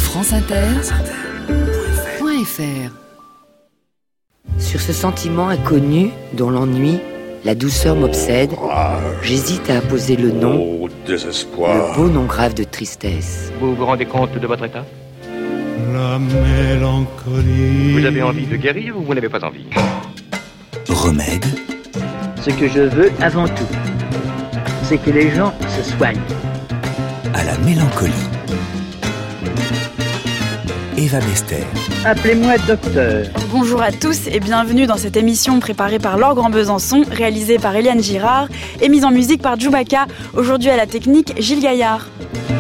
franceinter.fr. Sur ce sentiment inconnu, dont l'ennui, la douceur m'obsède, j'hésite à apposer le nom, le beau nom grave de tristesse. Vous vous rendez compte de votre état ? La mélancolie. Vous avez envie de guérir ou vous n'avez pas envie ? Remède. Ce que je veux avant tout, c'est que les gens se soignent. À la mélancolie. Eva Bester. Appelez-moi docteur. Bonjour à tous et bienvenue dans cette émission préparée par Laure Grand-Besançon, réalisée par Eliane Girard et mise en musique par Djoubaka. Aujourd'hui à la technique, Gilles Gaillard.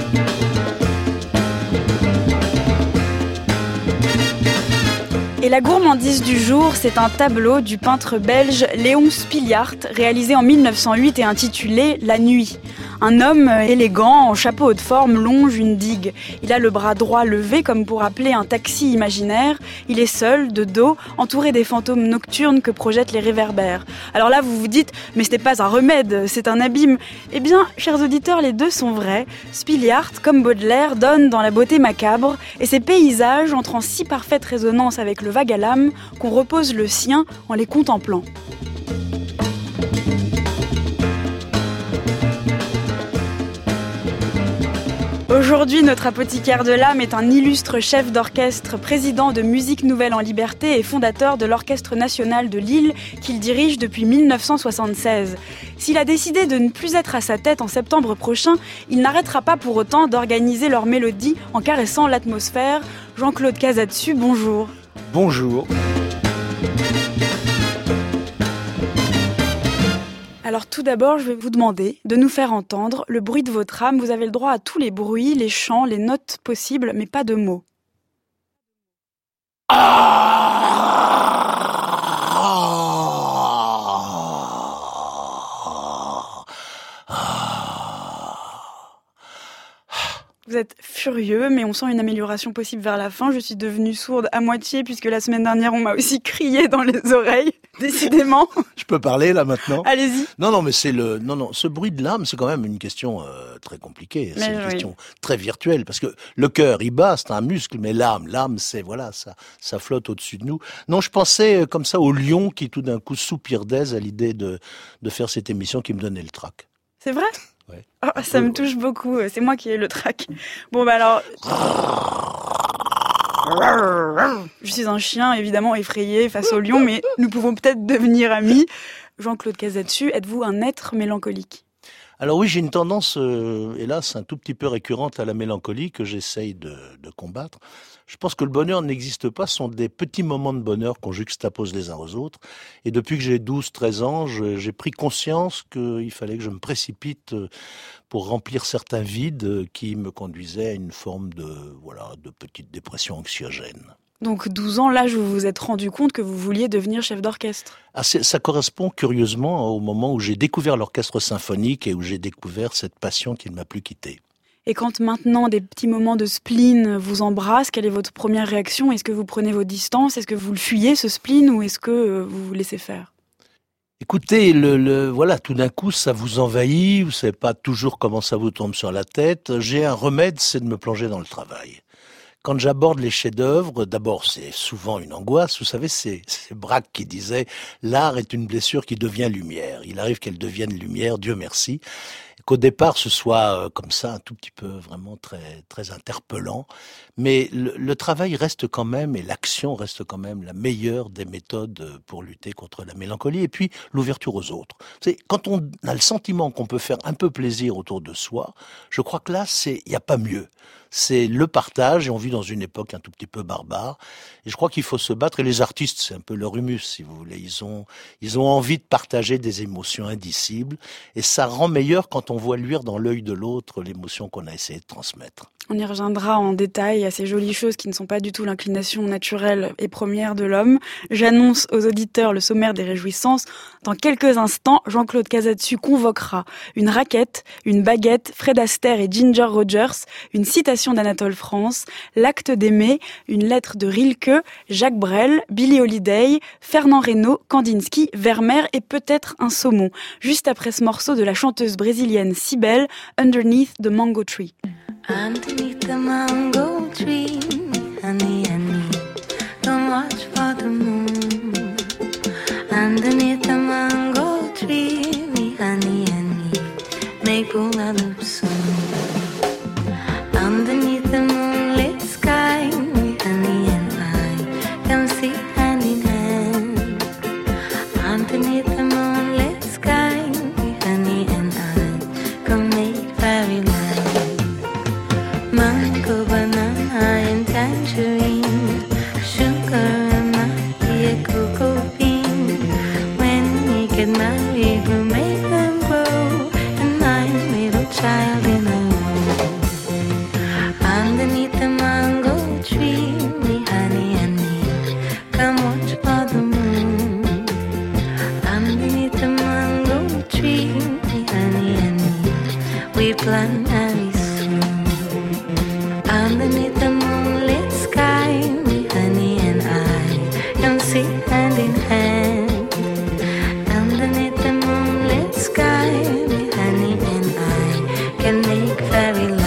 Et la gourmandise du jour, c'est un tableau du peintre belge Léon Spiliart, réalisé en 1908 et intitulé « La nuit ». Un homme élégant, en chapeau haute forme, longe une digue. Il a le bras droit levé comme pour appeler un taxi imaginaire. Il est seul, de dos, entouré des fantômes nocturnes que projettent les réverbères. Alors là, vous vous dites, mais ce n'est pas un remède, c'est un abîme. Eh bien, chers auditeurs, les deux sont vrais. Spiliart, comme Baudelaire, donne dans la beauté macabre, et ces paysages entrent en si parfaite résonance avec le vague à l'âme qu'on repose le sien en les contemplant. Aujourd'hui, notre apothicaire de l'âme est un illustre chef d'orchestre, président de Musique Nouvelle en Liberté et fondateur de l'Orchestre National de Lille qu'il dirige depuis 1976. S'il a décidé de ne plus être à sa tête en septembre prochain, il n'arrêtera pas pour autant d'organiser leurs mélodies en caressant l'atmosphère. Jean-Claude Casatsu, bonjour. Bonjour. Alors tout d'abord, je vais vous demander de nous faire entendre le bruit de votre âme. Vous avez le droit à tous les bruits, les chants, les notes possibles, mais pas de mots. Vous êtes furieux, mais on sent une amélioration possible vers la fin. Je suis devenue sourde à moitié, puisque la semaine dernière, on m'a aussi crié dans les oreilles. Décidément. Je peux parler là maintenant ? Allez-y. Non, mais ce bruit de l'âme, c'est quand même une question très compliquée. C'est une question très virtuelle, parce que le cœur, il bat, c'est un muscle, mais l'âme, c'est voilà, ça flotte au-dessus de nous. Non, je pensais comme ça au lion qui tout d'un coup soupire d'aise à l'idée de faire cette émission qui me donnait le trac. C'est vrai ? Ouais. Oh, ça me touche beaucoup. C'est moi qui ai le trac. Bon, alors. Je suis un chien, évidemment, effrayé face au lion, mais nous pouvons peut-être devenir amis. Jean-Claude Casatsu, êtes-vous un être mélancolique ? Alors oui, j'ai une tendance, hélas, un tout petit peu récurrente à la mélancolie que j'essaye de combattre. Je pense que le bonheur n'existe pas, ce sont des petits moments de bonheur qu'on juxtapose les uns aux autres. Et depuis que j'ai 12-13 ans, j'ai pris conscience qu'il fallait que je me précipite pour remplir certains vides qui me conduisaient à une forme de petite dépression anxiogène. Donc 12 ans, là, vous vous êtes rendu compte que vous vouliez devenir chef d'orchestre. Ça correspond curieusement au moment où j'ai découvert l'orchestre symphonique et où j'ai découvert cette passion qui ne m'a plus quitté. Et quand maintenant des petits moments de spleen vous embrassent, quelle est votre première réaction ? Est-ce que vous prenez vos distances ? Est-ce que vous le fuyez, ce spleen, ou est-ce que vous vous laissez faire ? Écoutez, tout d'un coup, ça vous envahit, vous savez pas toujours comment ça vous tombe sur la tête. J'ai un remède, c'est de me plonger dans le travail. Quand j'aborde les chefs-d'œuvre, d'abord, c'est souvent une angoisse. Vous savez, c'est Braque qui disait « L'art est une blessure qui devient lumière ». Il arrive qu'elle devienne lumière, Dieu merci. Qu'au départ, ce soit comme ça, un tout petit peu vraiment très, très interpellant. Mais le travail reste quand même, et l'action reste quand même la meilleure des méthodes pour lutter contre la mélancolie. Et puis, l'ouverture aux autres. Quand on a le sentiment qu'on peut faire un peu plaisir autour de soi, je crois que là, il n'y a pas mieux. C'est le partage, et on vit dans une époque un tout petit peu barbare. Et je crois qu'il faut se battre. Et les artistes, c'est un peu leur humus, si vous voulez. Ils ont envie de partager des émotions indicibles. Et ça rend meilleur quand on voit luire dans l'œil de l'autre l'émotion qu'on a essayé de transmettre. On y reviendra en détail à ces jolies choses qui ne sont pas du tout l'inclination naturelle et première de l'homme. J'annonce aux auditeurs le sommaire des réjouissances. Dans quelques instants, Jean-Claude Casatsu convoquera une raquette, une baguette, Fred Astaire et Ginger Rogers, une citation d'Anatole France, l'acte d'aimer, une lettre de Rilke, Jacques Brel, Billie Holiday, Fernand Reynaud, Kandinsky, Vermeer et peut-être un saumon. Juste après ce morceau de la chanteuse brésilienne Cybèle, Underneath the Mango Tree. Underneath the mango tree, Underneath the moonlit sky, honey and I can see hand in hand. Underneath the moonlit sky, honey and I can make fairyland. Mango, banana and tangerine, sugar and my cocoa bean. When we get married, we'll make them grow, and I'm a little child in a room. Underneath the mango tree, me, honey and me, come watch for the moon. Underneath the mango tree, me, honey and me, we plan very soon. Underneath the moonlit sky, me, honey and I can see hand in hand. Underneath the moonlit sky, me, honey and I can make fairyland.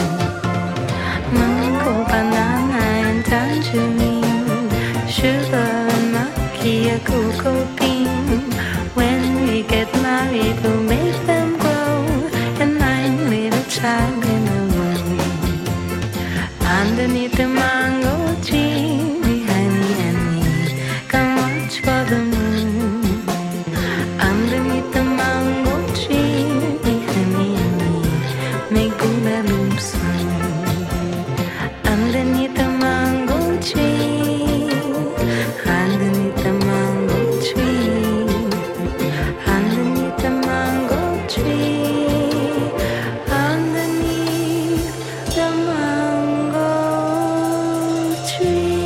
Mango, banana and tangerine, sugar and macchia, cocoa bean. When we get married, we'll make them grow, and I'm a little child in a room. Underneath the mango tree, me, honey and me, come watch for the moon. Underneath the mango tree, me, honey and me, make hula loop soon. Underneath the mango tree, underneath the mango tree, underneath the mango tree, underneath the mango tree.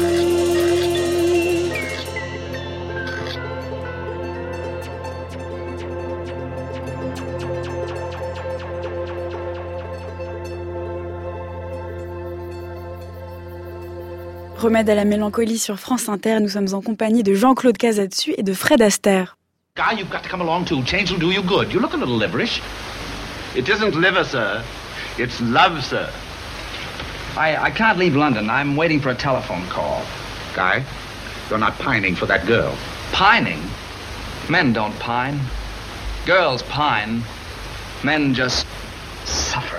Remède à la mélancolie sur France Inter, nous sommes en compagnie de Jean-Claude Casatsu et de Fred Astaire. Guy, you've got to come along too. Change will do you good. You look a little liverish. It isn't liver, sir. It's love, sir. I can't leave London. I'm waiting for a telephone call. Guy, you're not pining for that girl. Pining? Men don't pine. Girls pine. Men just suffer.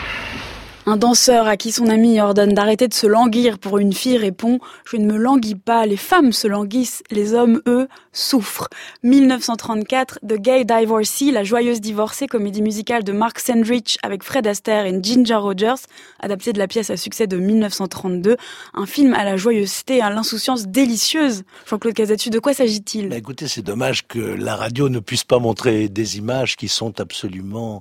Un danseur à qui son ami ordonne d'arrêter de se languir pour une fille répond « Je ne me languis pas, les femmes se languissent, les hommes, eux, souffrent ». 1934, The Gay Divorcee, la joyeuse divorcée, comédie musicale de Mark Sandrich avec Fred Astaire et Ginger Rogers, adaptée de la pièce à succès de 1932, un film à la joyeuseté et à l'insouciance délicieuse. Jean-Claude Casatsu, de quoi s'agit-il ? Écoutez, c'est dommage que la radio ne puisse pas montrer des images qui sont absolument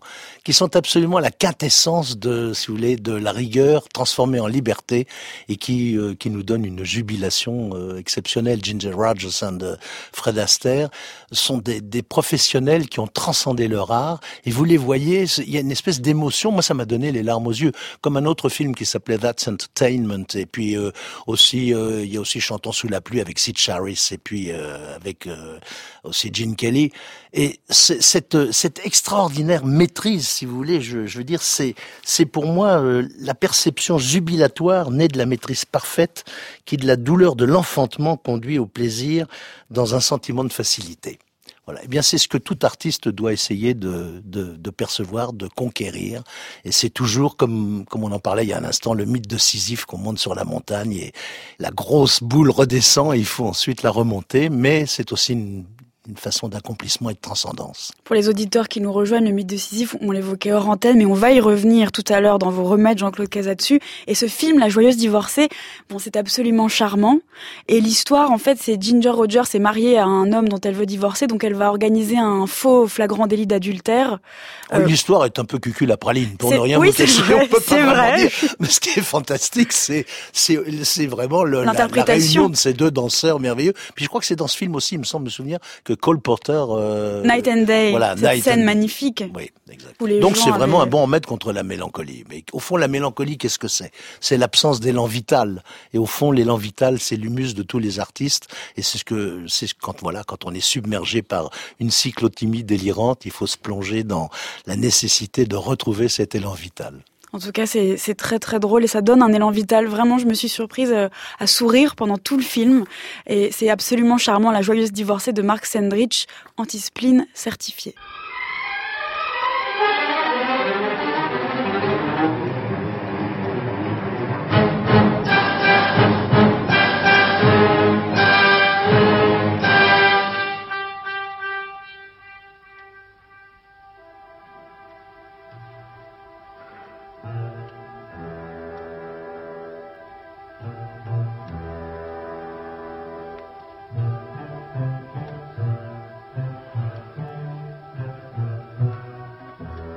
la quintessence de, si vous voulez, de la rigueur transformée en liberté et qui nous donne une jubilation exceptionnelle. Ginger Rogers et Fred Astaire sont des professionnels qui ont transcendé leur art et vous les voyez, il y a une espèce d'émotion. Moi, ça m'a donné les larmes aux yeux, comme un autre film qui s'appelait That's Entertainment et puis aussi il y a aussi Chantons sous la pluie avec Sid Charisse et puis avec aussi Gene Kelly. Et cette extraordinaire maîtrise, si vous voulez, je veux dire, c'est pour moi la perception jubilatoire née de la maîtrise parfaite qui, de la douleur de l'enfantement, conduit au plaisir dans un sentiment de facilité. Voilà. Eh bien, c'est ce que tout artiste doit essayer de percevoir, de conquérir. Et c'est toujours, comme on en parlait il y a un instant, le mythe de Sisyphe qu'on monte sur la montagne et la grosse boule redescend et il faut ensuite la remonter. Mais c'est aussi une façon d'accomplissement et de transcendance. Pour les auditeurs qui nous rejoignent, le mythe de Sisyphe, on l'évoquait hors antenne, mais on va y revenir tout à l'heure dans vos remèdes, Jean-Claude Casatsu. Et ce film, La joyeuse divorcée, bon, c'est absolument charmant. Et l'histoire, en fait, c'est Ginger Rogers est mariée à un homme dont elle veut divorcer, donc elle va organiser un faux flagrant délit d'adultère. L'histoire est un peu cucul à praline, pour ne rien vous cacher, on peut pas vraiment dire. Mais ce qui est fantastique, c'est vraiment la réunion de ces deux danseurs merveilleux. Puis je crois que c'est dans ce film aussi, il me semble me souvenir, que Cole Porter... Night and Day, voilà, cette scène magnifique. Oui, exact. Donc c'est vraiment un bon remède contre la mélancolie. Mais au fond, la mélancolie, qu'est-ce que c'est ? C'est l'absence d'élan vital. Et au fond, l'élan vital, c'est l'humus de tous les artistes. Et c'est quand on est submergé par une cyclothymie délirante, il faut se plonger dans la nécessité de retrouver cet élan vital. En tout cas, c'est très très drôle et ça donne un élan vital. Vraiment, je me suis surprise à sourire pendant tout le film. Et c'est absolument charmant, La joyeuse divorcée de Mark Sandrich, anti-spleen certifié.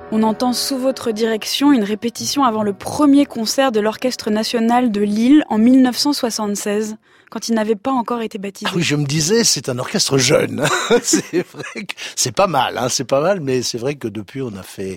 On entend sous votre direction une répétition avant le premier concert de l'Orchestre national de Lille en 1976, quand il n'avait pas encore été baptisé. Ah oui, je me disais, c'est un orchestre jeune. C'est vrai que c'est pas mal, c'est pas mal, mais c'est vrai que depuis on a fait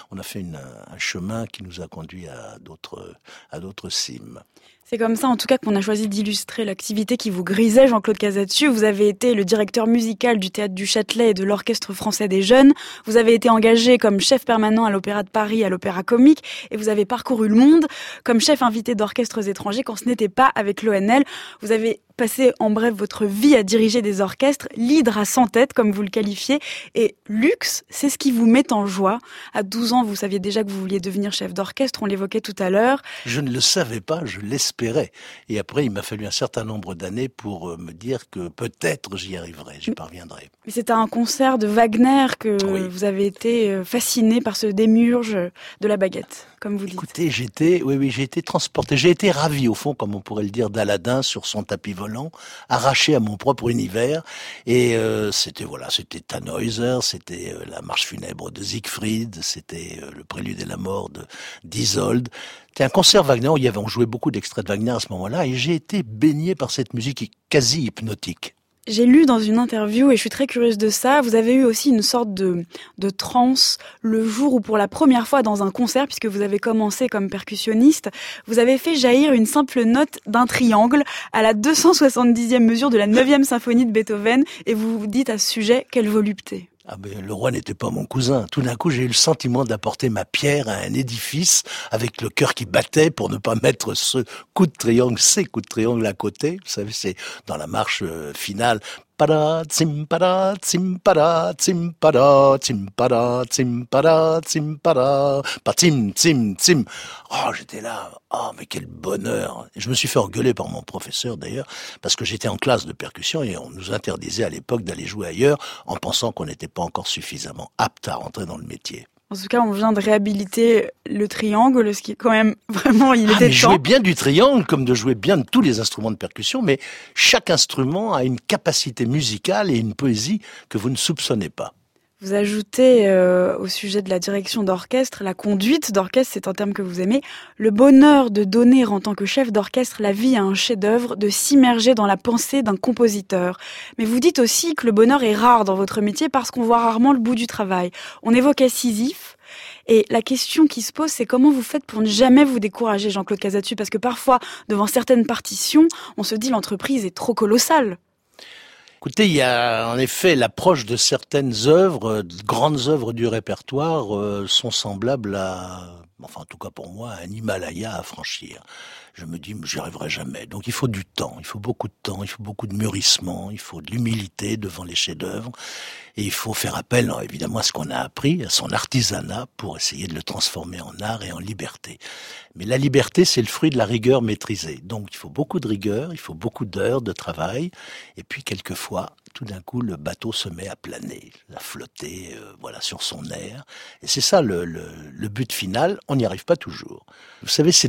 un chemin qui nous a conduit à d'autres cimes. C'est comme ça, en tout cas, qu'on a choisi d'illustrer l'activité qui vous grisait, Jean-Claude Casatsu. Vous avez été le directeur musical du Théâtre du Châtelet et de l'Orchestre français des jeunes. Vous avez été engagé comme chef permanent à l'Opéra de Paris, à l'Opéra Comique. Et vous avez parcouru le monde comme chef invité d'orchestres étrangers quand ce n'était pas avec l'ONL. Vous avez passé en bref votre vie à diriger des orchestres, l'hydre à 100 têtes, comme vous le qualifiez. Et luxe, c'est ce qui vous met en joie. À 12 ans, vous saviez déjà que vous vouliez devenir chef d'orchestre, on l'évoquait tout à l'heure. Je ne le savais pas, je l'espérais. Et après, il m'a fallu un certain nombre d'années pour me dire que peut-être j'y arriverai, j'y parviendrai. Mais c'était à un concert de Wagner que vous avez été fasciné par ce démiurge de la baguette, comme vous dites. Écoutez, j'ai été transporté, j'ai été ravi au fond, comme on pourrait le dire, d'Aladin sur son tapis volant, arraché à mon propre univers. Et c'était Tannhäuser, c'était la marche funèbre de Siegfried, c'était le prélude et la mort d'Isolde. C'était un concert Wagner où on jouait beaucoup d'extraits de Wagner à ce moment-là, et j'ai été baigné par cette musique quasi hypnotique. J'ai lu dans une interview, et je suis très curieuse de ça, vous avez eu aussi une sorte de transe le jour où pour la première fois dans un concert, puisque vous avez commencé comme percussionniste, vous avez fait jaillir une simple note d'un triangle à la 270e mesure de la 9e symphonie de Beethoven, et vous vous dites à ce sujet, quelle volupté. Ah ben, le roi n'était pas mon cousin. Tout d'un coup, j'ai eu le sentiment d'apporter ma pierre à un édifice avec le cœur qui battait pour ne pas mettre ces coups de triangle à côté. Vous savez, c'est dans la marche finale. Pada, pada, pada, pada, pada, pada, pada, patim, tim. Oh, j'étais là. Oh, mais quel bonheur. Et je me suis fait engueuler par mon professeur, d'ailleurs, parce que j'étais en classe de percussion et on nous interdisait à l'époque d'aller jouer ailleurs en pensant qu'on n'était pas encore suffisamment apte à rentrer dans le métier. En tout cas, on vient de réhabiliter le triangle, ce qui est quand même vraiment, il était temps. Jouer bien du triangle, comme de jouer bien de tous les instruments de percussion, mais chaque instrument a une capacité musicale et une poésie que vous ne soupçonnez pas. Vous ajoutez au sujet de la direction d'orchestre, la conduite d'orchestre, c'est un terme que vous aimez, le bonheur de donner en tant que chef d'orchestre la vie à un chef-d'œuvre, de s'immerger dans la pensée d'un compositeur. Mais vous dites aussi que le bonheur est rare dans votre métier parce qu'on voit rarement le bout du travail. On évoquait Sisyphe. Et la question qui se pose, c'est comment vous faites pour ne jamais vous décourager, Jean-Claude Casatsu, parce que parfois, devant certaines partitions, on se dit l'entreprise est trop colossale. Écoutez, il y a en effet l'approche de certaines œuvres, de grandes œuvres du répertoire, sont semblables à, enfin en tout cas pour moi, un Himalaya à franchir. Je me dis, j'y arriverai jamais. Donc il faut du temps, il faut beaucoup de temps, il faut beaucoup de mûrissement, il faut de l'humilité devant les chefs-d'œuvre. Et il faut faire appel, évidemment, à ce qu'on a appris, à son artisanat, pour essayer de le transformer en art et en liberté. Mais la liberté, c'est le fruit de la rigueur maîtrisée. Donc il faut beaucoup de rigueur, il faut beaucoup d'heures de travail. Et puis quelquefois, tout d'un coup, le bateau se met à planer, à flotter, sur son air. Et c'est ça le but final. On n'y arrive pas toujours. Vous savez, c'est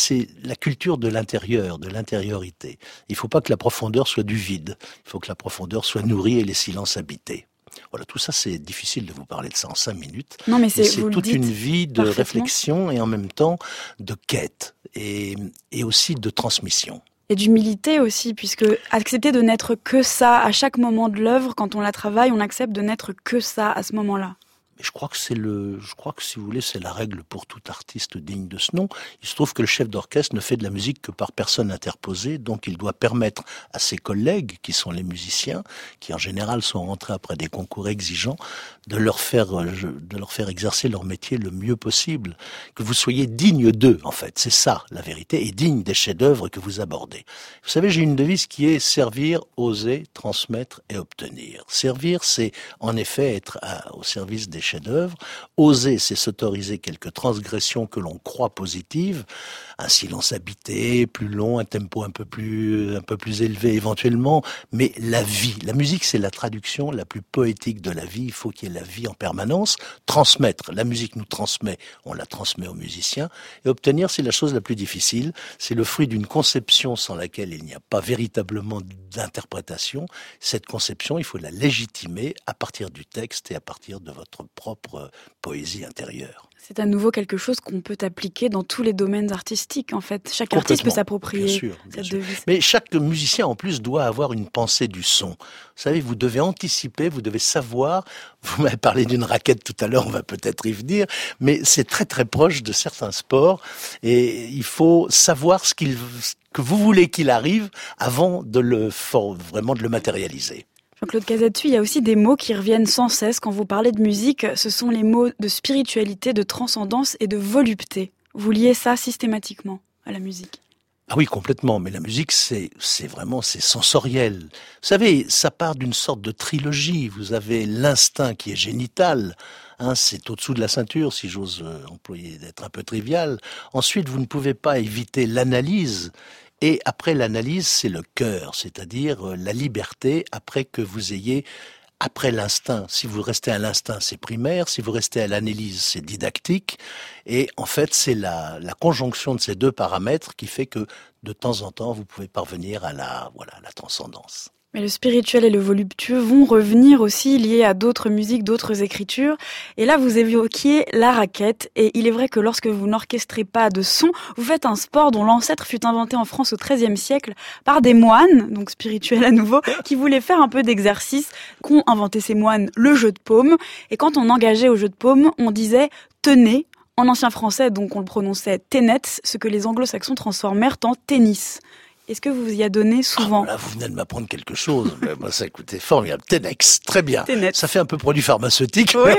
la culture de l'intérieur, de l'intériorité. Il ne faut pas que la profondeur soit du vide. Il faut que la profondeur soit nourrie et les silences habités. Voilà, tout ça, c'est difficile de vous parler de ça en 5 minutes. Non, mais c'est toute une vie de réflexion et en même temps de quête et aussi de transmission. Et d'humilité aussi, puisque accepter de n'être que ça à chaque moment de l'œuvre, quand on la travaille, on accepte de n'être que ça à ce moment-là. Je crois que si vous voulez, c'est la règle pour tout artiste digne de ce nom. Il se trouve que le chef d'orchestre ne fait de la musique que par personne interposée, donc il doit permettre à ses collègues, qui sont les musiciens, qui en général sont rentrés après des concours exigeants, de leur faire exercer leur métier le mieux possible. Que vous soyez digne d'eux, en fait. C'est ça, la vérité, et digne des chefs-d'œuvre que vous abordez. Vous savez, j'ai une devise qui est servir, oser, transmettre et obtenir. Servir, c'est en effet être au service des chefs-d'œuvre. Oser, c'est s'autoriser quelques transgressions que l'on croit positives, un silence habité, plus long, un tempo un peu plus élevé éventuellement, mais la vie. La musique, c'est la traduction la plus poétique de la vie. Il faut qu'il y ait la vie en permanence. Transmettre, la musique nous transmet, on la transmet aux musiciens. Et obtenir, c'est la chose la plus difficile. C'est le fruit d'une conception sans laquelle il n'y a pas véritablement d'interprétation. Cette conception, il faut la légitimer à partir du texte et à partir de votre propre poésie intérieure. C'est à nouveau quelque chose qu'on peut appliquer dans tous les domaines artistiques, en fait. Chaque artiste peut s'approprier cette devise. Mais chaque musicien, en plus, doit avoir une pensée du son. Vous savez, vous devez anticiper, vous devez savoir. Vous m'avez parlé d'une raquette tout à l'heure, on va peut-être y venir, mais c'est très très proche de certains sports. Et il faut savoir que vous voulez qu'il arrive avant vraiment de le matérialiser. Jean-Claude Casatsu, il y a aussi des mots qui reviennent sans cesse quand vous parlez de musique. Ce sont les mots de spiritualité, de transcendance et de volupté. Vous liez ça systématiquement à la musique. Ah oui, complètement. Mais la musique, c'est sensoriel. Vous savez, ça part d'une sorte de trilogie. Vous avez l'instinct qui est génital. C'est au-dessous de la ceinture, si j'ose employer d'être un peu trivial. Ensuite, vous ne pouvez pas éviter l'analyse. Et après l'analyse, c'est le cœur, c'est-à-dire la liberté après que vous ayez, après l'instinct. Si vous restez à l'instinct, c'est primaire. Si vous restez à l'analyse, c'est didactique. Et en fait, c'est la conjonction de ces deux paramètres qui fait que de temps en temps, vous pouvez parvenir à la transcendance. Mais le spirituel et le voluptueux vont revenir aussi liés à d'autres musiques, d'autres écritures. Et là, vous évoquiez la raquette. Et il est vrai que lorsque vous n'orchestrez pas de son, vous faites un sport dont l'ancêtre fut inventé en France au XIIIe siècle par des moines, donc spirituels à nouveau, qui voulaient faire un peu d'exercice. Qu'ont inventé ces moines? Le jeu de paume. Et quand on engageait au jeu de paume, on disait « tenez ». En ancien français, donc on le prononçait « tenets », ce que les anglo-saxons transformèrent en « tennis ». Est-ce que vous y a donné souvent? Là, vous venez de m'apprendre quelque chose. Moi, ça écoutez, formidable. Tenex, très bien. Tenet. Ça fait un peu produit pharmaceutique. Oui,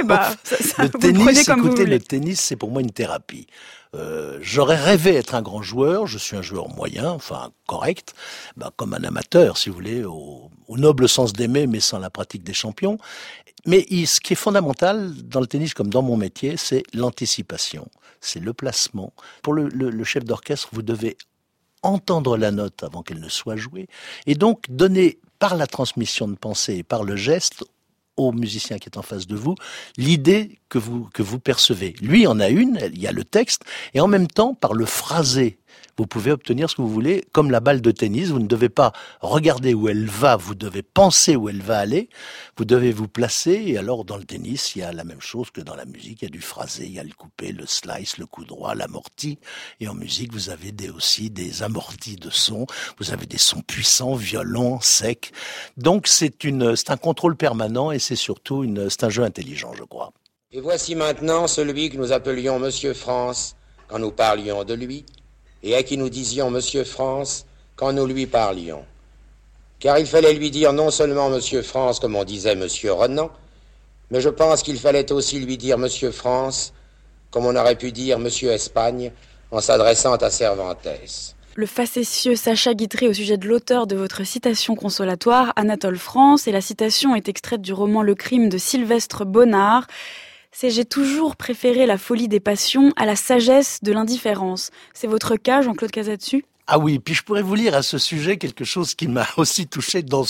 le tennis, écoutez, le tennis, c'est pour moi une thérapie. J'aurais rêvé être un grand joueur. Je suis un joueur moyen, enfin correct, comme un amateur, si vous voulez, au noble sens d'aimer, mais sans la pratique des champions. Mais ce qui est fondamental dans le tennis, comme dans mon métier, c'est l'anticipation, c'est le placement. Pour le chef d'orchestre, vous devez entendre la note avant qu'elle ne soit jouée, et donc donner par la transmission de pensée et par le geste au musicien qui est en face de vous l'idée que vous percevez. Lui en a une, il y a le texte, et en même temps, par le phrasé, vous pouvez obtenir ce que vous voulez, comme la balle de tennis. Vous ne devez pas regarder où elle va, vous devez penser où elle va aller, vous devez vous placer, et alors dans le tennis, il y a la même chose que dans la musique, il y a du phrasé, il y a le coupé, le slice, le coup droit, l'amorti, et en musique, vous avez aussi des amortis de sons, vous avez des sons puissants, violents, secs, donc c'est un contrôle permanent, et c'est surtout c'est un jeu intelligent, je crois. Et voici maintenant celui que nous appelions Monsieur France, quand nous parlions de lui, et à qui nous disions Monsieur France quand nous lui parlions. Car il fallait lui dire non seulement Monsieur France comme on disait Monsieur Renan, mais je pense qu'il fallait aussi lui dire Monsieur France comme on aurait pu dire Monsieur Espagne en s'adressant à Cervantes. Le facétieux Sacha Guitry au sujet de l'auteur de votre citation consolatoire, Anatole France, et la citation est extraite du roman Le Crime de Sylvestre Bonnard. C'est « J'ai toujours préféré la folie des passions à la sagesse de l'indifférence ». C'est votre cas, Jean-Claude Casatsu ? Ah oui, puis je pourrais vous lire à ce sujet quelque chose qui m'a aussi touché dans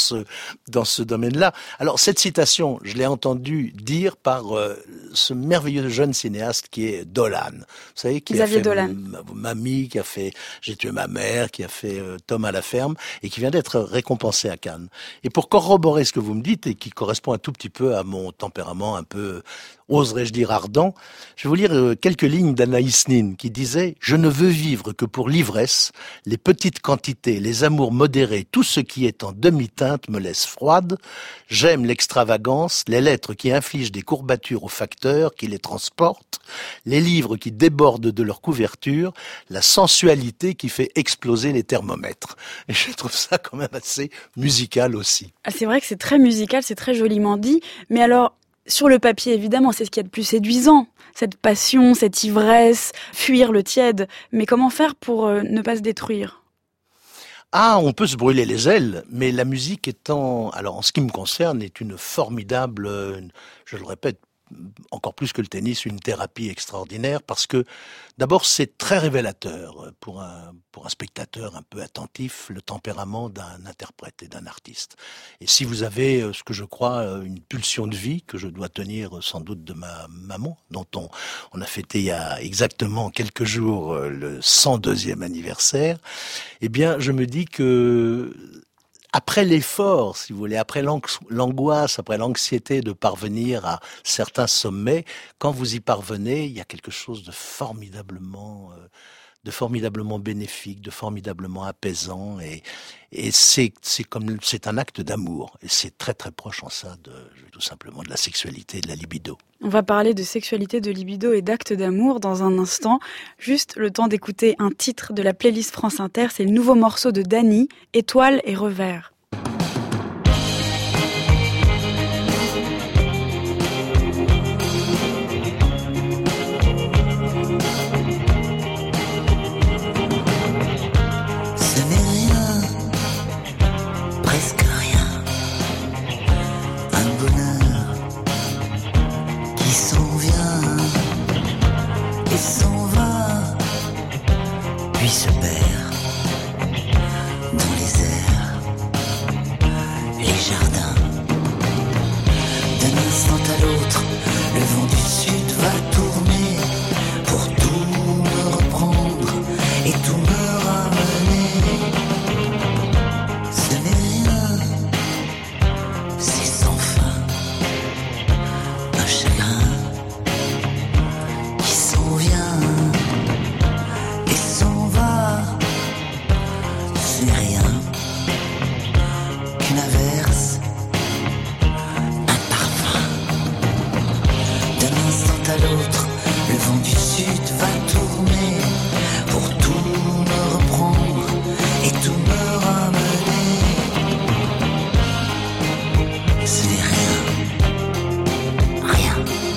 ce domaine-là. Alors cette citation, je l'ai entendue dire par ce merveilleux jeune cinéaste qui est Dolan. Vous savez, qui Xavier a fait Dolan. Mamie, qui a fait J'ai tué ma mère, qui a fait Tom à la ferme, et qui vient d'être récompensé à Cannes. Et pour corroborer ce que vous me dites, et qui correspond un tout petit peu à mon tempérament un peu, oserais-je dire, ardent, je vais vous lire quelques lignes d'Anaïs Nin qui disait « Je ne veux vivre que pour l'ivresse, les petites quantités, les amours modérés, tout ce qui est en demi-teinte me laisse froide. J'aime l'extravagance, les lettres qui infligent des courbatures aux facteurs, qui les transportent, les livres qui débordent de leur couverture, la sensualité qui fait exploser les thermomètres. » Et je trouve ça quand même assez musical aussi. Ah, c'est vrai que c'est très musical, c'est très joliment dit, mais alors, sur le papier, évidemment, c'est ce qu'il y a de plus séduisant. Cette passion, cette ivresse, fuir le tiède. Mais comment faire pour ne pas se détruire ? Ah, on peut se brûler les ailes, mais la musique étant, alors en ce qui me concerne, est une formidable, je le répète, encore plus que le tennis, une thérapie extraordinaire, parce que d'abord c'est très révélateur pour un spectateur un peu attentif, le tempérament d'un interprète et d'un artiste. Et si vous avez ce que je crois une pulsion de vie que je dois tenir sans doute de ma maman, dont on a fêté il y a exactement quelques jours le 102e anniversaire, eh bien je me dis que après l'effort, si vous voulez, après l'angoisse, après l'anxiété de parvenir à certains sommets, quand vous y parvenez, il y a quelque chose de formidablement bénéfique, de formidablement apaisant, et c'est un acte d'amour, et c'est très très proche en ça tout simplement de la sexualité et de la libido. On va parler de sexualité, de libido et d'actes d'amour dans un instant. Juste le temps d'écouter un titre de la playlist France Inter, c'est le nouveau morceau de Dany, Étoiles et revers. Se perd dans les airs, les jardins. D'un instant à l'autre, le vent du sud va tourner pour tout me reprendre et tout me ramener. Ce n'est rien, c'est sans fin, un chagrin qui s'en vient. C'est rien qu'une averse, un parfum. D'un instant à l'autre, le vent du sud va tourner pour tout me reprendre et tout me ramener. Ce n'est rien, rien.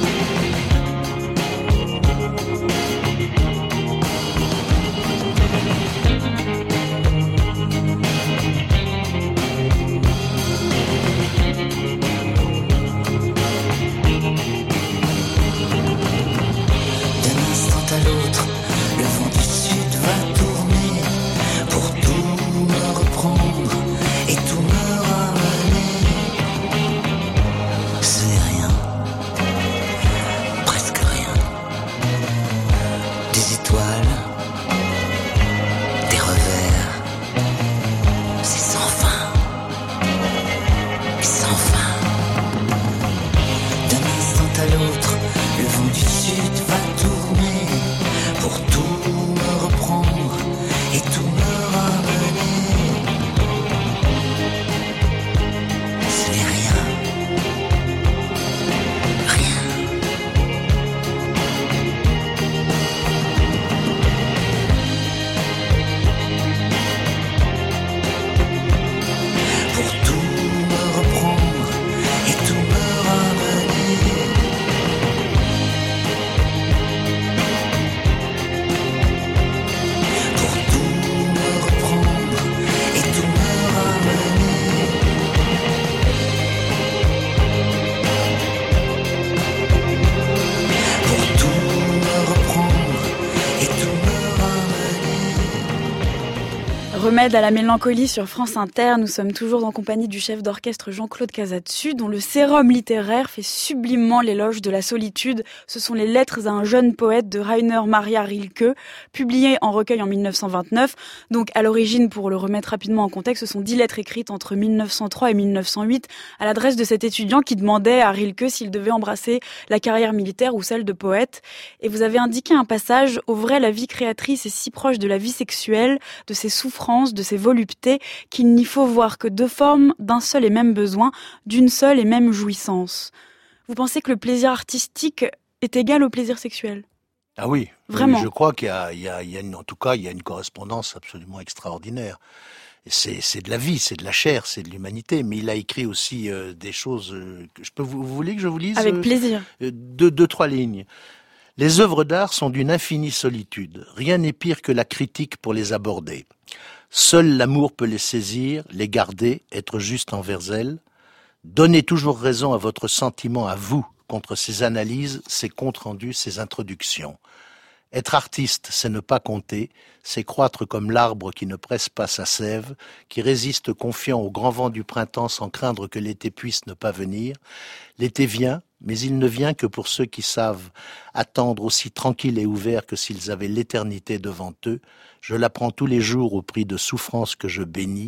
Remède à la mélancolie sur France Inter, nous sommes toujours en compagnie du chef d'orchestre Jean-Claude Casatsu, dont le sérum littéraire fait sublimement l'éloge de la solitude. Ce sont les lettres à un jeune poète de Rainer Maria Rilke, publiées en recueil en 1929. Donc à l'origine, pour le remettre rapidement en contexte, ce sont 10 lettres écrites entre 1903 et 1908 à l'adresse de cet étudiant qui demandait à Rilke s'il devait embrasser la carrière militaire ou celle de poète. Et vous avez indiqué un passage: au vrai, la vie créatrice est si proche de la vie sexuelle, de ses souffrances, de ses voluptés, qu'il n'y faut voir que deux formes d'un seul et même besoin, d'une seule et même jouissance. Vous pensez que le plaisir artistique est égal au plaisir sexuel ? Ah oui, vraiment. Je crois qu'il y a en tout cas, il y a une correspondance absolument extraordinaire. C'est de la vie, c'est de la chair, c'est de l'humanité. Mais il a écrit aussi des choses. Vous voulez que je vous lise ? Avec plaisir. Deux, trois lignes. Les œuvres d'art sont d'une infinie solitude. Rien n'est pire que la critique pour les aborder. Seul l'amour peut les saisir, les garder, être juste envers elles. Donnez toujours raison à votre sentiment, à vous, contre ses analyses, ses comptes rendus, ses introductions. Être artiste, c'est ne pas compter, c'est croître comme l'arbre qui ne presse pas sa sève, qui résiste confiant au grand vent du printemps sans craindre que l'été puisse ne pas venir. L'été vient, mais il ne vient que pour ceux qui savent attendre aussi tranquille et ouvert que s'ils avaient l'éternité devant eux. Je l'apprends tous les jours au prix de souffrances que je bénis,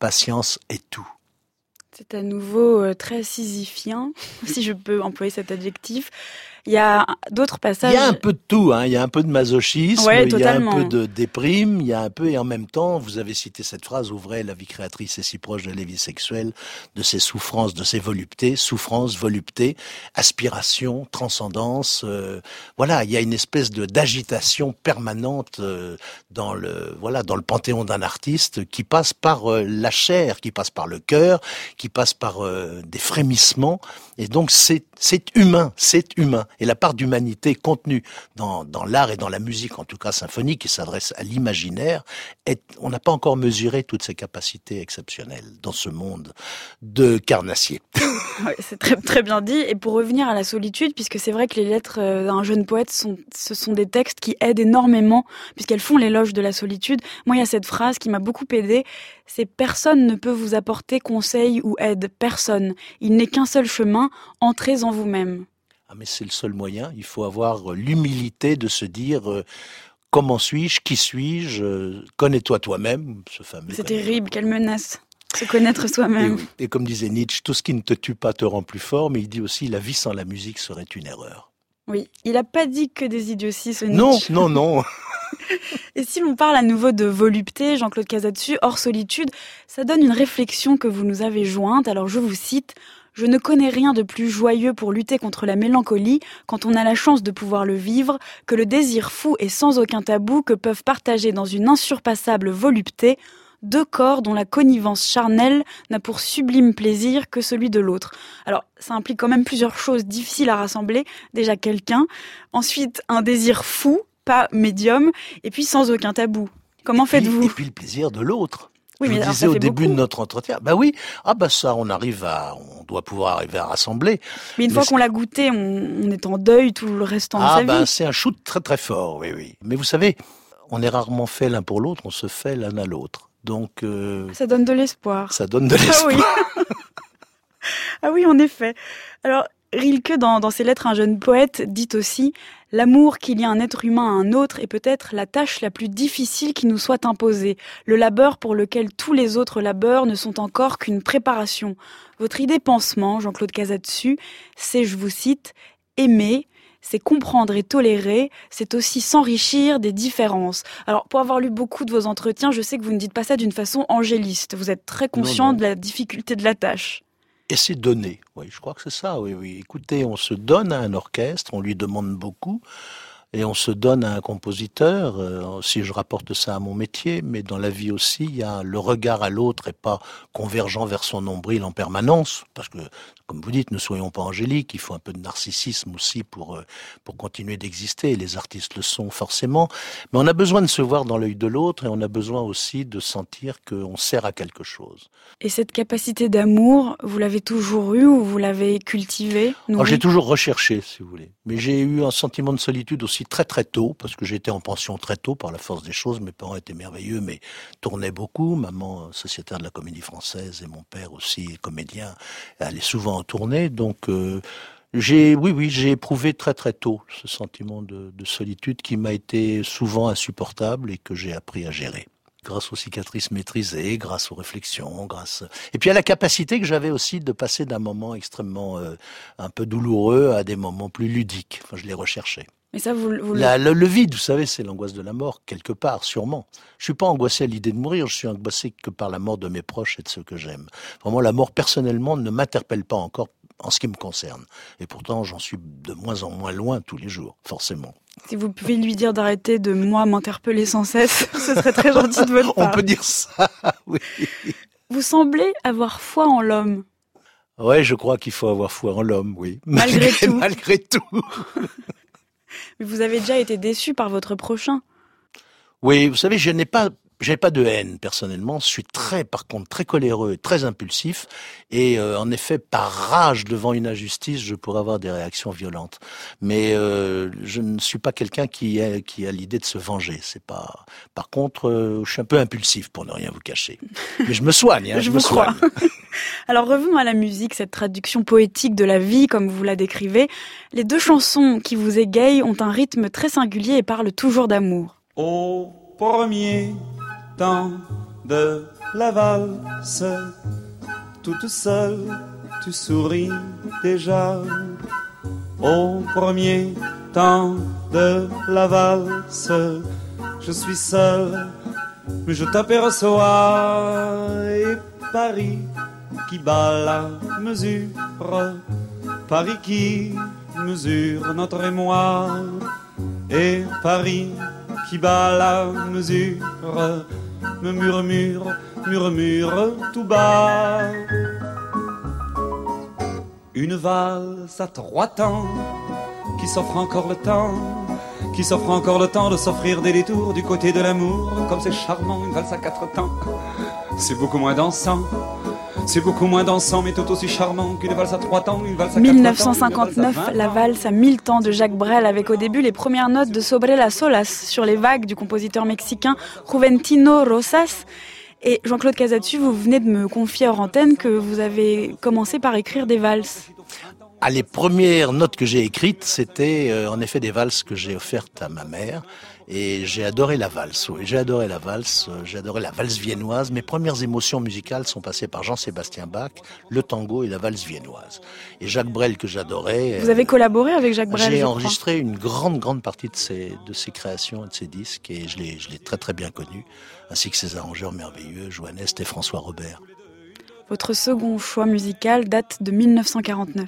patience est tout. C'est à nouveau très sisyphien, si je peux employer cet adjectif. Il y a d'autres passages... Il y a un peu de tout, hein. Il y a un peu de masochisme, ouais, il y a un peu de déprime, il y a un peu, et en même temps, vous avez cité cette phrase, ouvrez, la vie créatrice est si proche de la vie sexuelle, de ses souffrances, de ses voluptés, souffrance, volupté, aspiration, transcendance, voilà, il y a une espèce d'agitation permanente dans le panthéon d'un artiste qui passe par la chair, qui passe par le cœur, qui passe par des frémissements, et donc c'est humain. Et la part d'humanité contenue dans l'art et dans la musique, en tout cas symphonique, qui s'adresse à l'imaginaire, on n'a pas encore mesuré toutes ces capacités exceptionnelles dans ce monde de carnassier. Ouais, c'est très, très bien dit. Et pour revenir à la solitude, puisque c'est vrai que les lettres d'un jeune poète, ce sont des textes qui aident énormément, puisqu'elles font l'éloge de la solitude. Moi, il y a cette phrase qui m'a beaucoup aidée, c'est « Personne ne peut vous apporter conseil ou aide, personne. Il n'est qu'un seul chemin, entrez en vous-même. » Ah, mais c'est le seul moyen. Il faut avoir l'humilité de se dire comment suis-je, qui suis-je, connais-toi toi-même. Ce fameux. C'est terrible, quelle menace. Se connaître soi-même. Et comme disait Nietzsche, tout ce qui ne te tue pas te rend plus fort, mais il dit aussi la vie sans la musique serait une erreur. Oui, il n'a pas dit que des idioties, ce Nietzsche. Non. Et si l'on parle à nouveau de volupté, Jean-Claude Casadesus, hors solitude, ça donne une réflexion que vous nous avez jointe. Alors je vous cite. Je ne connais rien de plus joyeux pour lutter contre la mélancolie, quand on a la chance de pouvoir le vivre, que le désir fou et sans aucun tabou que peuvent partager dans une insurpassable volupté deux corps dont la connivence charnelle n'a pour sublime plaisir que celui de l'autre. Alors, ça implique quand même plusieurs choses difficiles à rassembler. Déjà quelqu'un, ensuite un désir fou, pas médium, et puis sans aucun tabou. Comment faites-vous ? Et puis le plaisir de l'autre. Oui, je vous disais au début de notre entretien, ça, on doit pouvoir arriver à rassembler. Mais une fois qu'on l'a goûté, on est en deuil tout le restant de sa vie. C'est un shoot très très fort, oui. Mais vous savez, on est rarement fait l'un pour l'autre, on se fait l'un à l'autre. Donc ça donne de l'espoir. Ça donne de l'espoir. Ah oui. Ah oui, en effet. Alors Rilke, dans ses lettres à un jeune poète, dit aussi « L'amour qu'il y a un être humain à un autre est peut-être la tâche la plus difficile qui nous soit imposée, le labeur pour lequel tous les autres labeurs ne sont encore qu'une préparation. Votre idée pansement, Jean-Claude Casadesus, c'est, je vous cite, « aimer ». C'est comprendre et tolérer, c'est aussi s'enrichir des différences. Alors, pour avoir lu beaucoup de vos entretiens, je sais que vous ne dites pas ça d'une façon angéliste. Vous êtes très conscient de la difficulté de la tâche. Et c'est donner, oui, je crois que c'est ça, oui. Écoutez, on se donne à un orchestre, on lui demande beaucoup, et on se donne à un compositeur, si je rapporte ça à mon métier, mais dans la vie aussi, il y a le regard à l'autre et pas convergent vers son nombril en permanence, parce que, comme vous dites, ne soyons pas angéliques, il faut un peu de narcissisme aussi pour continuer d'exister, et les artistes le sont forcément, mais on a besoin de se voir dans l'œil de l'autre, et on a besoin aussi de sentir qu'on sert à quelque chose. Et cette capacité d'amour, vous l'avez toujours eue ou vous l'avez cultivée ? J'ai toujours recherché, si vous voulez, mais j'ai eu un sentiment de solitude aussi très très tôt, parce que j'étais en pension très tôt par la force des choses. Mes parents étaient merveilleux, mais tournaient beaucoup. Maman, sociétaire de la Comédie Française, et mon père aussi, comédien, allait souvent en tournée. Donc, j'ai éprouvé très très tôt ce sentiment de solitude qui m'a été souvent insupportable et que j'ai appris à gérer. Grâce aux cicatrices maîtrisées, grâce aux réflexions, et puis à la capacité que j'avais aussi de passer d'un moment extrêmement un peu douloureux à des moments plus ludiques. Enfin, je les recherchais. Mais ça, le vide, vous savez, c'est l'angoisse de la mort, quelque part, sûrement. Je suis pas angoissé à l'idée de mourir, je suis angoissé que par la mort de mes proches et de ceux que j'aime. Vraiment, la mort, personnellement, ne m'interpelle pas encore en ce qui me concerne. Et pourtant, j'en suis de moins en moins loin tous les jours, forcément. Si vous pouvez lui dire d'arrêter de m'interpeller sans cesse, ce serait très gentil de votre part. On peut dire ça, oui. Vous semblez avoir foi en l'homme. Ouais, je crois qu'il faut avoir foi en l'homme, oui. Malgré tout. Malgré tout. Mais vous avez déjà été déçu par votre prochain. Oui, vous savez, j'ai pas de haine, personnellement. Je suis par contre, très coléreux et très impulsif. Et en effet, par rage devant une injustice, je pourrais avoir des réactions violentes. Mais je ne suis pas quelqu'un qui a l'idée de se venger. Par contre, je suis un peu impulsif, pour ne rien vous cacher. Mais je me soigne, je me soigne. Alors revenons à la musique, cette traduction poétique de la vie, comme vous la décrivez. Les deux chansons qui vous égayent ont un rythme très singulier et parlent toujours d'amour. Au premier temps de la valse, toute seule, tu souris déjà. Au premier temps de la valse, je suis seul, mais je t'aperçois. Et Paris qui bat la mesure, Paris qui mesure notre émoi. Et Paris qui bat la mesure me murmure tout bas. Une valse à 3 temps qui s'offre encore le temps, qui s'offre encore le temps de s'offrir des détours du côté de l'amour. Comme c'est charmant, une valse à 4 temps, c'est beaucoup moins dansant. C'est beaucoup moins dansant, mais tout aussi charmant qu'une valse à 3 temps, une valse à 4 temps. 1959, la valse à 1000 temps de Jacques Brel, avec au début les premières notes de Sobre las olas sur les vagues du compositeur mexicain Juventino Rosas. Et Jean-Claude Casatsu, vous venez de me confier hors antenne que vous avez commencé par écrire des valses. Ah, les premières notes que j'ai écrites, c'était en effet des valses que j'ai offertes à ma mère. Et j'ai adoré la valse, oui. J'ai adoré la valse viennoise. Mes premières émotions musicales sont passées par Jean-Sébastien Bach, le tango et la valse viennoise. Et Jacques Brel, que j'adorais. Vous avez collaboré avec Jacques Brel, j'ai enregistré une grande partie de ses créations et de ses disques, et je l'ai très très bien connu, ainsi que ses arrangeurs merveilleux, Johannes et François Robert. Votre second choix musical date de 1949.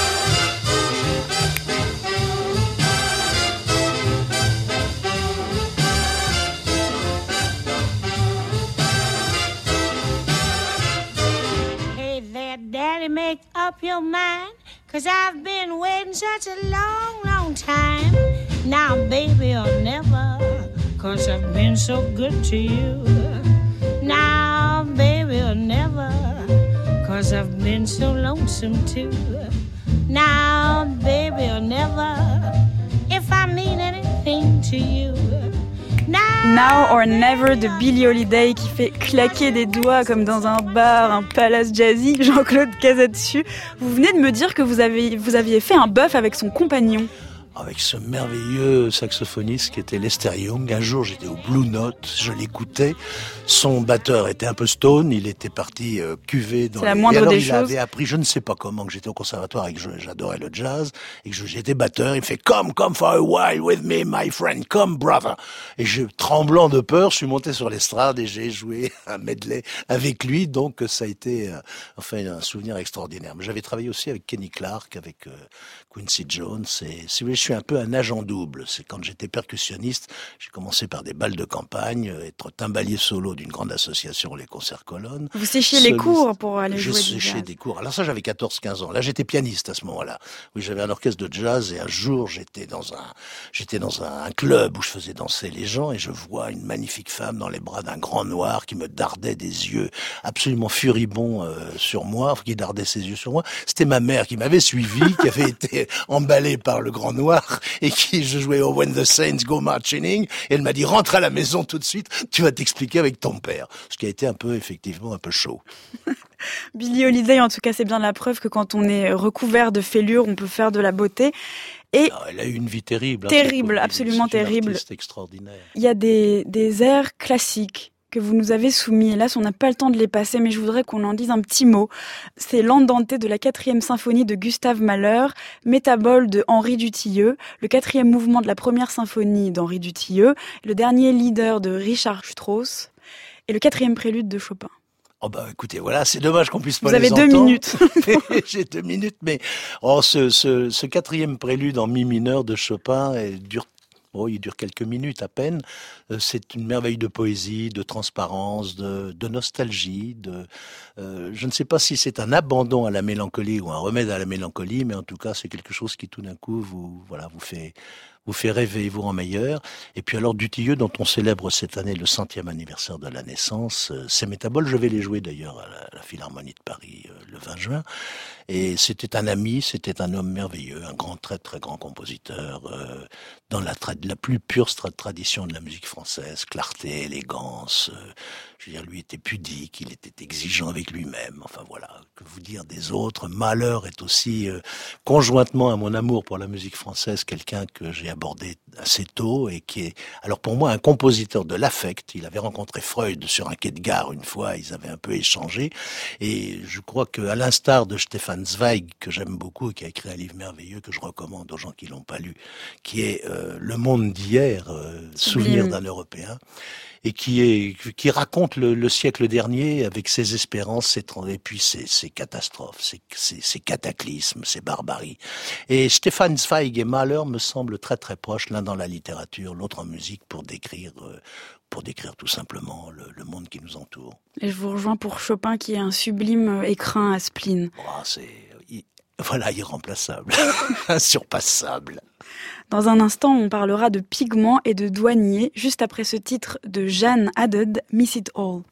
Daddy, make up your mind, 'cause I've been waiting such a long time. Now, baby, or never, 'cause I've been so good to you. Now, baby, or never, 'cause I've been so lonesome too. Now, baby, or never, if I mean anything to you. Now or Never de Billie Holiday, qui fait claquer des doigts comme dans un bar, un palace jazzy. Jean-Claude Casatsu, vous venez de me dire que vous aviez fait un bœuf avec son compagnon. Avec ce merveilleux saxophoniste qui était Lester Young. Un jour, j'étais au Blue Note, je l'écoutais. Son batteur était un peu stone, il était parti cuver dans. C'est la moindre des choses. Il avait appris, je ne sais pas comment, que j'étais au conservatoire et que j'adorais le jazz et que j'étais batteur. Il me fait come for a while with me, my friend, come brother. Et tremblant de peur, je suis monté sur l'estrade et j'ai joué un medley avec lui. Donc ça a été un souvenir extraordinaire. Mais j'avais travaillé aussi avec Kenny Clarke, avec Quincy Jones. Et si vous voulez, je suis un peu un agent double. C'est quand j'étais percussionniste, j'ai commencé par des balles de campagne, être timbalier solo d'une grande association, les Concerts Colonnes. Vous séchiez les cours pour aller jouer du jazz. Je séchais des cours. Alors ça, j'avais 14-15 ans. Là, j'étais pianiste à ce moment-là. Oui, j'avais un orchestre de jazz et un jour, j'étais dans un club où je faisais danser les gens et je vois une magnifique femme dans les bras d'un grand noir qui me dardait des yeux absolument furibonds sur moi, qui dardait ses yeux sur moi. C'était ma mère qui m'avait suivi, qui avait été emballée par le grand noir et qui je jouais au When the Saints Go Marching In, et elle m'a dit rentre à la maison tout de suite, tu vas t'expliquer avec ton père, ce qui a été effectivement un peu chaud. Billie Holiday, en tout cas, c'est bien la preuve que quand on est recouvert de fêlures, on peut faire de la beauté. Et elle a eu une vie terrible. Terrible, absolument terrible. C'est extraordinaire. Il y a des airs classiques que vous nous avez soumis. Hélas, on n'a pas le temps de les passer, mais je voudrais qu'on en dise un petit mot. C'est l'Andante de la 4e symphonie de Gustave Mahler, Métabole de Henri Dutilleux, le 4e mouvement de la 1re symphonie d'Henri Dutilleux, le dernier leader de Richard Strauss et le 4e prélude de Chopin. Oh bah écoutez, voilà, c'est dommage qu'on puisse pas les entendre. Vous avez 2 minutes. J'ai 2 minutes, mais ce 4e prélude en mi mineur de Chopin il dure quelques minutes à peine. C'est une merveille de poésie, de transparence, de nostalgie. Je ne sais pas si c'est un abandon à la mélancolie ou un remède à la mélancolie, mais en tout cas, c'est quelque chose qui tout d'un coup vous fait rêver, vous rend meilleur. Et puis alors Dutilleux, dont on célèbre cette année le 100e anniversaire de la naissance, ces Métaboles, je vais les jouer d'ailleurs à la Philharmonie de Paris le 20 juin. Et c'était un ami, c'était un homme merveilleux, un très très grand compositeur, dans la plus pure tradition de la musique française, clarté, élégance. Je veux dire, lui était pudique, il était exigeant avec lui-même. Enfin voilà, que vous dire des autres. Mahler est aussi, conjointement à mon amour pour la musique française, quelqu'un que j'ai abordé assez tôt et qui est, alors pour moi, un compositeur de l'affect. Il avait rencontré Freud sur un quai de gare une fois, ils avaient un peu échangé, et je crois que, à l'instar de Stefan Zweig, que j'aime beaucoup et qui a écrit un livre merveilleux que je recommande aux gens qui l'ont pas lu, qui est Le monde d'hier, souvenir d'un Européen, et qui raconte le siècle dernier avec ses espérances, et puis ses catastrophes, ses cataclysmes, ses barbaries. Et Stefan Zweig et Mahler me semblent très très proches, l'un dans la littérature, l'autre en musique, pour décrire tout simplement le monde qui nous entoure. Et je vous rejoins pour Chopin, qui est un sublime écrin à spleen. Voilà, irremplaçable, insurpassable. Dans un instant, on parlera de pigments et de douaniers, juste après ce titre de Jeanne Haddad, Miss It All.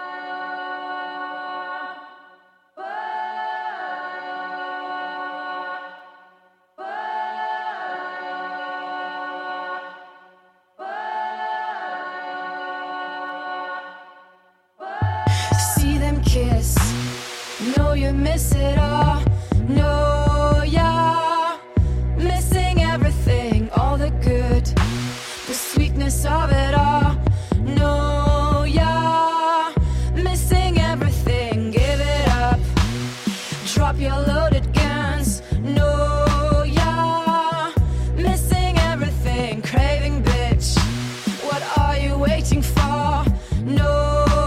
See them kiss, know you miss it all, know you're missing everything, all the good, the sweetness of it all, know you're missing everything, give it up, drop your loaded guns, know you're missing everything, craving bitch, what are you waiting for, no.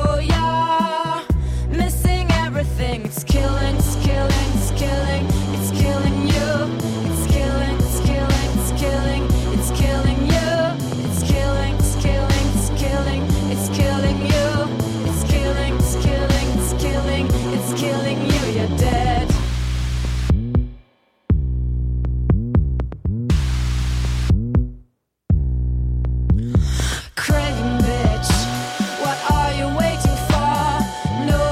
It's killing, it's killing, it's killing, it's killing you. It's killing, it's killing, it's killing, it's killing you. It's killing, it's killing, it's killing, it's killing you. It's killing, it's killing, it's killing, it's killing you. You're dead. Craving bitch, what are you waiting for? No.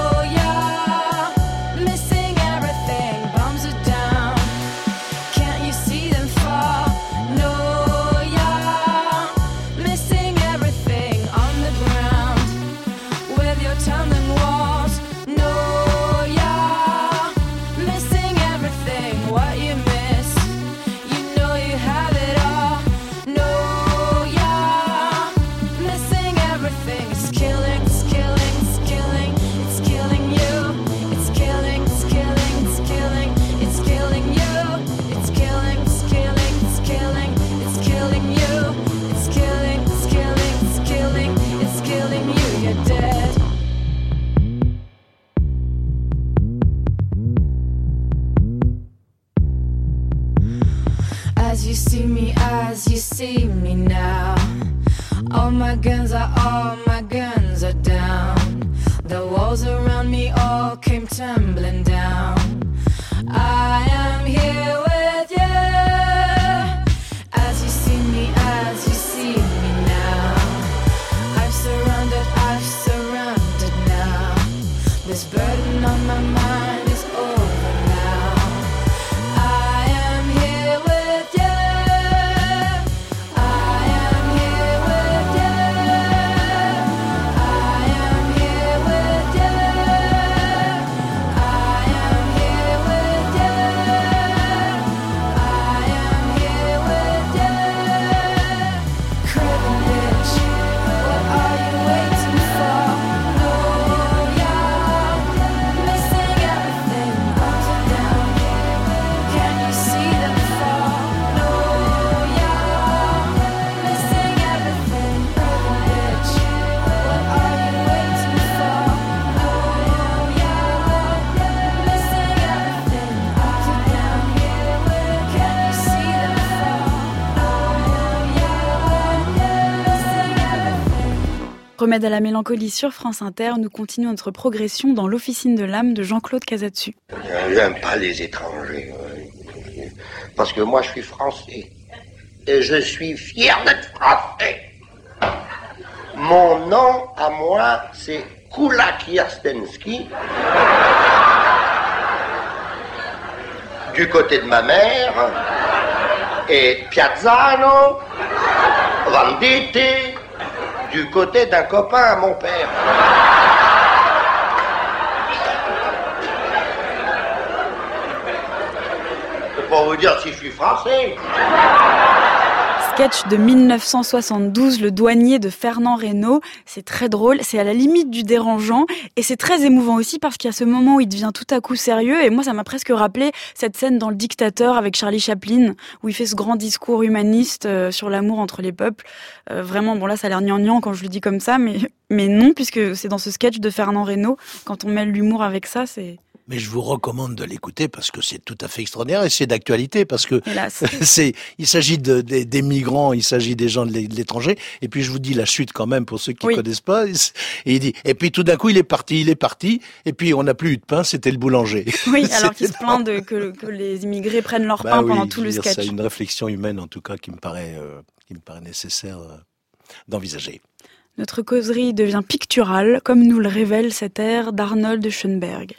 As you see me now, all my guns are down. The walls around me all came tumbling down. I am here with you. As you see me now, I've surrounded now. This burden on my mind is over now. I am here with you. Remède à la mélancolie sur France Inter, nous continuons notre progression dans l'Officine de l'âme de Jean-Claude Casatsu. J'aime pas les étrangers, parce que moi je suis français, et je suis fier d'être français. Mon nom à moi, c'est Kula Kierstenski, du côté de ma mère, et Piazzano, Venditti, du côté d'un copain à mon père. Je peux pas vous dire si je suis français. Sketch de 1972, Le douanier de Fernand Reynaud. C'est très drôle, c'est à la limite du dérangeant et c'est très émouvant aussi parce qu'il y a ce moment où il devient tout à coup sérieux et moi ça m'a presque rappelé cette scène dans Le Dictateur avec Charlie Chaplin où il fait ce grand discours humaniste sur l'amour entre les peuples. Vraiment, bon là ça a l'air gnangnan quand je le dis comme ça, mais non, puisque c'est dans ce sketch de Fernand Reynaud, quand on mêle l'humour avec ça, c'est... Mais je vous recommande de l'écouter parce que c'est tout à fait extraordinaire et c'est d'actualité parce que il s'agit des migrants, il s'agit des gens de l'étranger. Et puis je vous dis la chute quand même pour ceux qui connaissent pas. Et il dit, et puis tout d'un coup il est parti. Et puis on n'a plus eu de pain, c'était le boulanger. Oui, alors qu'il se plaint que les immigrés prennent leur pain pendant tout le sketch. C'est une réflexion humaine en tout cas qui me paraît nécessaire d'envisager. Notre causerie devient picturale, comme nous le révèle cet air d'Arnold Schoenberg.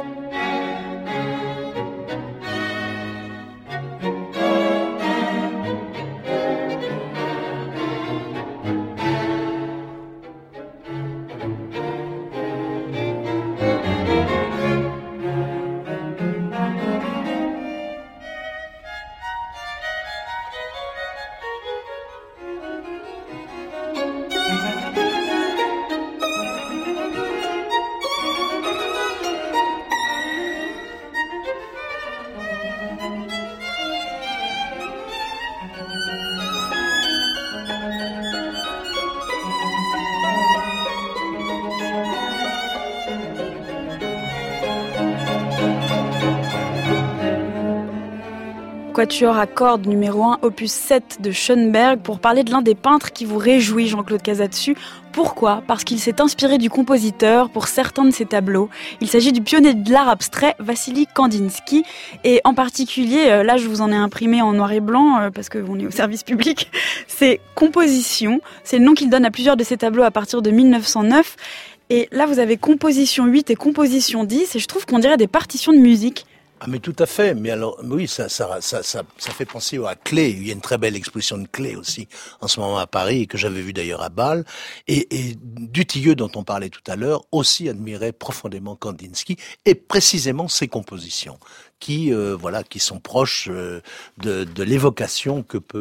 Quatuor à cordes numéro 1, opus 7 de Schoenberg, pour parler de l'un des peintres qui vous réjouit, Jean-Claude Casatsu. Pourquoi ? Parce qu'il s'est inspiré du compositeur pour certains de ses tableaux. Il s'agit du pionnier de l'art abstrait, Vassili Kandinsky. Et en particulier, là je vous en ai imprimé en noir et blanc, parce qu'on est au service public, c'est Composition. C'est le nom qu'il donne à plusieurs de ses tableaux à partir de 1909. Et là vous avez Composition 8 et Composition 10, et je trouve qu'on dirait des partitions de musique. Ah mais tout à fait, mais alors oui, ça fait penser à Klee. Il y a une très belle exposition de Klee aussi en ce moment à Paris, que j'avais vu d'ailleurs à Bâle. Et Dutilleux, dont on parlait tout à l'heure, aussi admirait profondément Kandinsky et précisément ses compositions, qui sont proches de l'évocation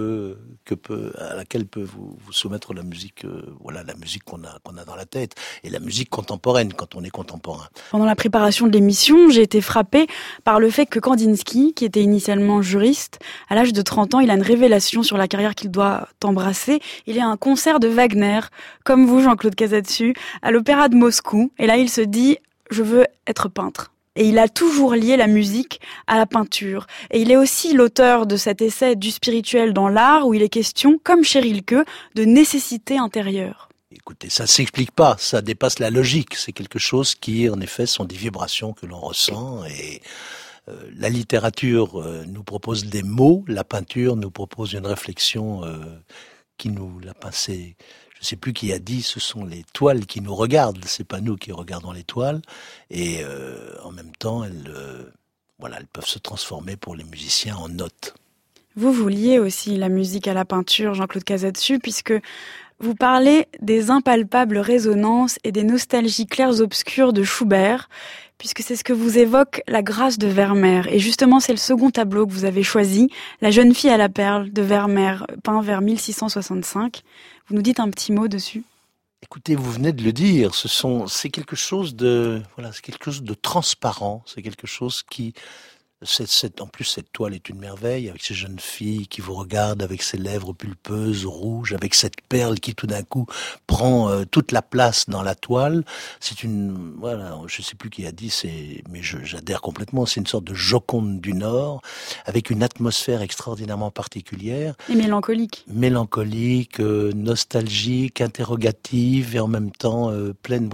à laquelle peut vous soumettre la musique, la musique qu'on a dans la tête, et la musique contemporaine quand on est contemporain. Pendant la préparation de l'émission, j'ai été frappée par le fait que Kandinsky, qui était initialement juriste, à l'âge de 30 ans, il a une révélation sur la carrière qu'il doit embrasser. Il est à un concert de Wagner, comme vous, Jean-Claude Casatsu, à l'Opéra de Moscou, et là il se dit « je veux être peintre ». Et il a toujours lié la musique à la peinture. Et il est aussi l'auteur de cet essai du spirituel dans l'art, où il est question, comme chez Rilke, de nécessité intérieure. Écoutez, ça s'explique pas, ça dépasse la logique. C'est quelque chose qui, en effet, sont des vibrations que l'on ressent. Et la littérature nous propose des mots, la peinture nous propose une réflexion qui nous l'a passé. Je sais plus qui a dit, ce sont les toiles qui nous regardent, c'est pas nous qui regardons les toiles, et en même temps, elles peuvent se transformer pour les musiciens en notes. Vous liez aussi la musique à la peinture, Jean-Claude Casatsu, puisque vous parlez des impalpables résonances et des nostalgies clairs-obscurs de Schubert, puisque c'est ce que vous évoque la grâce de Vermeer. Et justement, c'est le second tableau que vous avez choisi, La jeune fille à la perle de Vermeer, peint vers 1665. Vous nous dites un petit mot dessus ? Écoutez, vous venez de le dire, c'est quelque chose de transparent, c'est quelque chose qui... En plus, cette toile est une merveille, avec ces jeunes filles qui vous regardent avec ses lèvres pulpeuses, rouges, avec cette perle qui tout d'un coup prend toute la place dans la toile. C'est je sais plus qui a dit, mais j'adhère complètement, c'est une sorte de Joconde du Nord, avec une atmosphère extraordinairement particulière. Et mélancolique. Mélancolique, nostalgique, interrogative, et en même temps pleine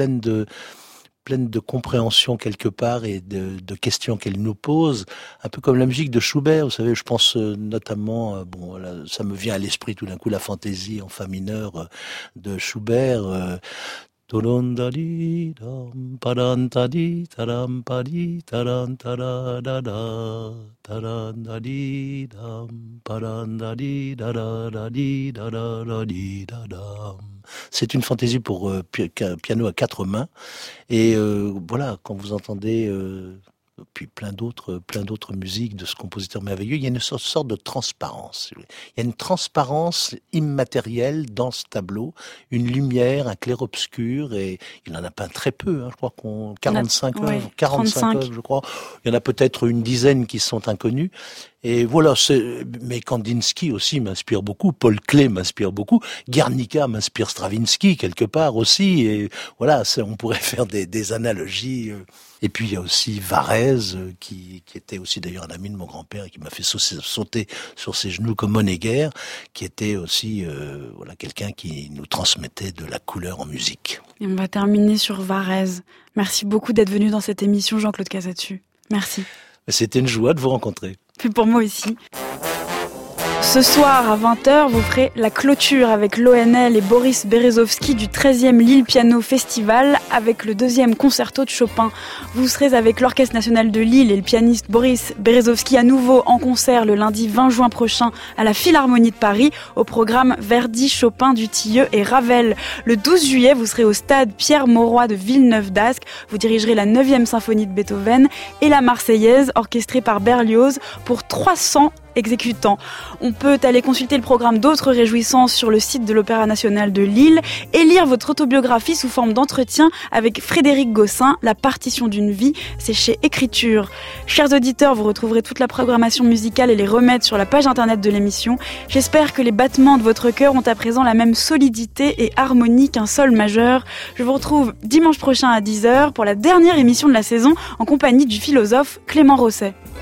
de compréhension quelque part et de questions qu'elle nous pose, un peu comme la musique de Schubert, vous savez, je pense notamment, ça me vient à l'esprit tout d'un coup la fantaisie en fa mineur de Schubert, c'est une fantaisie pour piano à quatre mains. Et quand vous entendez puis plein d'autres musiques de ce compositeur merveilleux. Il y a une sorte de transparence. Il y a une transparence immatérielle dans ce tableau, une lumière, un clair-obscur, et il en a peint très peu, je crois qu'on 45 œuvres, 45 œuvres, je crois. Il y en a peut-être une dizaine qui sont inconnues. Et voilà, mais Kandinsky aussi m'inspire beaucoup, Paul Klee m'inspire beaucoup, Guernica m'inspire Stravinsky quelque part aussi, et voilà, on pourrait faire des analogies. Et puis il y a aussi Varèse, qui était aussi d'ailleurs un ami de mon grand-père et qui m'a fait sauter sur ses genoux comme Honegger, qui était aussi quelqu'un qui nous transmettait de la couleur en musique. Et on va terminer sur Varèse. Merci beaucoup d'être venu dans cette émission, Jean-Claude Casatsu. Merci. C'était une joie de vous rencontrer. Puis pour moi aussi. Ce soir à 20h, vous ferez la clôture avec l'ONL et Boris Berezovsky du 13e Lille Piano Festival avec le 2e concerto de Chopin. Vous serez avec l'Orchestre National de Lille et le pianiste Boris Berezovsky à nouveau en concert le lundi 20 juin prochain à la Philharmonie de Paris au programme Verdi, Chopin, Dutilleux et Ravel. Le 12 juillet, vous serez au stade Pierre-Mauroy de Villeneuve-d'Ascq. Vous dirigerez la 9e symphonie de Beethoven et la Marseillaise orchestrée par Berlioz pour 300 exécutants. On peut aller consulter le programme d'autres réjouissances sur le site de l'Opéra National de Lille et lire votre autobiographie sous forme d'entretien avec Frédéric Gossin, La partition d'une vie, c'est chez Écriture. Chers auditeurs, vous retrouverez toute la programmation musicale et les remèdes sur la page internet de l'émission. J'espère que les battements de votre cœur ont à présent la même solidité et harmonie qu'un sol majeur. Je vous retrouve dimanche prochain à 10h pour la dernière émission de la saison en compagnie du philosophe Clément Rosset.